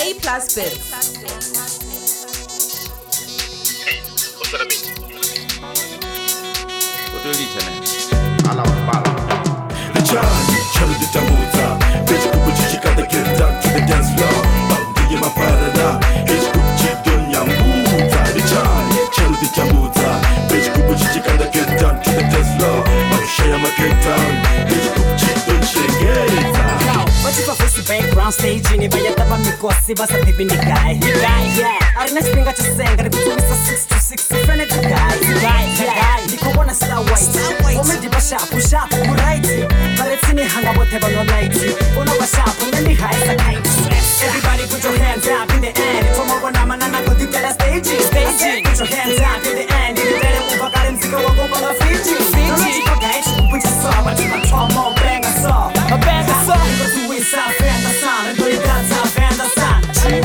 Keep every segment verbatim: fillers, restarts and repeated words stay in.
A plus bits. Hey, what's that mean? What do you need to Ala bala. Johnny, Charlie the Jamuta, bitch, Kupa Chica, the get down to the dance floor. Bambi, my parada, it's Kuchi Dunyamuta. The Johnny, Charlie the Jamuta, bitch, Kupa Chica, the get down to the dance floor. I'm Shaya, my get down, bitch, Kuchi Dunyamuta. But if I face the background stage, in it, I have a gossip, but I'm the guy. Yeah, I didn't think I just sang, I didn't six to six, friend of the guy. Yeah, you can wanna start white. Oh, maybe a shop, push up, right? But it's in the hang up, whatever, no light. Oh, no, a shop, and then the high side. Everybody put your hands up in the end. From over now, man, I go to the stage. Stage, put your hands up in the end. You better move a garden to go over the Fiji. Fiji, okay, which is so much of a trauma, bang a saw. A bang a saw. South and the sun, and put it down south and the sun. Charlie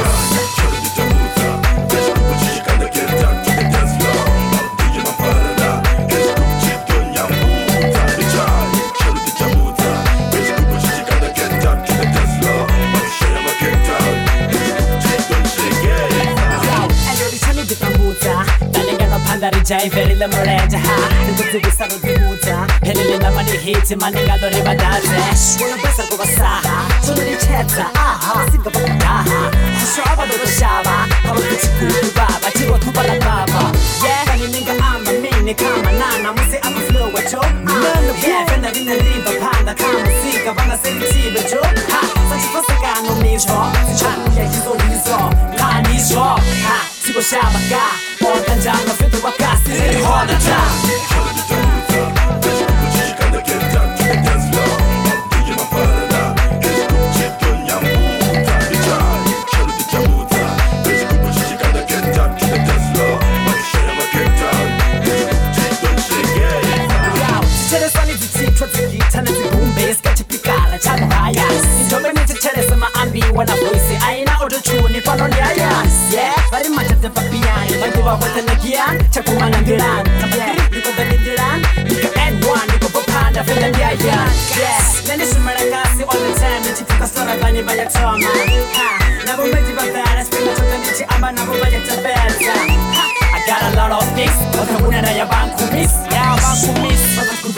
the Jamuta, bitch, Kupa Chica, the get down to the dance floor. Bambi, my parada, it's Kuchi Dunyamuta. The Johnny, Charlie the Jamuta, bitch, Kupa Chica, the get down to the dance floor. I'm Shaya, my get down, it's Kuchi Dunyamuta. Hello, the Charlie the Jamuta, darling, I'm a panda, Jai, very lemonade. The good to start with the Muta, Helena, the money hits, and money got the river dance. One of us go Saha, so many chats, ah, think about Daha. Shaba do Shaba, how much you Baba, Tigo to Balababa. Yeah, and you think I'm a mini kama nana, must say I'm a flow with you. Yeah, and I didn't leave a panda, come and see, I wanna say it's even true. Ha, such a first guy, no need for. Chan, yeah, he's all he's all. Khan is raw. Ha, Tigo Shaba, all the time, I feel the Wakasi, all the time. Charlie the Jamuta, bitch, Kupa Chica, the get down to the dance floor. Bambi, my parada, it's Kuchi Dunyamuta. The Johnny, Charlie the Jamuta, bitch, Kupa Chica, the get down to the dance floor. I'm Shaya, my get down, it's Kuchi Dunyamuta. Cheres wani zichitwa zikitana zibumbe skachipikala chano haya Nitobe niticheres maambi wana voice aina auto-tune pano liaya Yeah, vari machate papiyani Vanduwa wata nagiyan, chakuma nangiran Yeah, niko dalidiran, nika N one, niko popanda fila liaya Yes, nani shumaragasi all the time Nichituka sora bani baya choma Ha, nabo meji batara Spina chota nichi amba nabo baya tabeza Ha, I got a lot of things Wata una na ya banku miss Yeah, banku miss